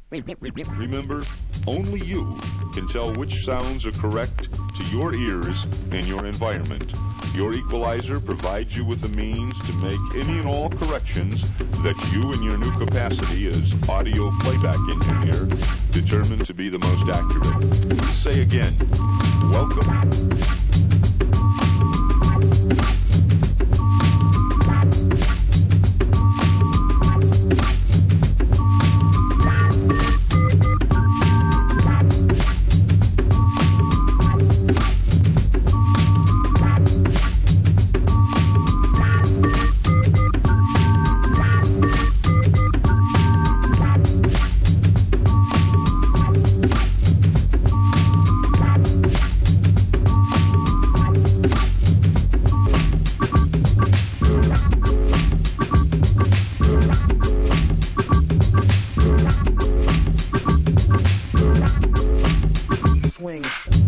Remember, only you can tell which sounds are correct to your ears and your environment. Your equalizer provides you with the means to make any and all corrections that you in your new capacity as audio playback engineer determine to be the most accurate. Please say again, welcome. Swing.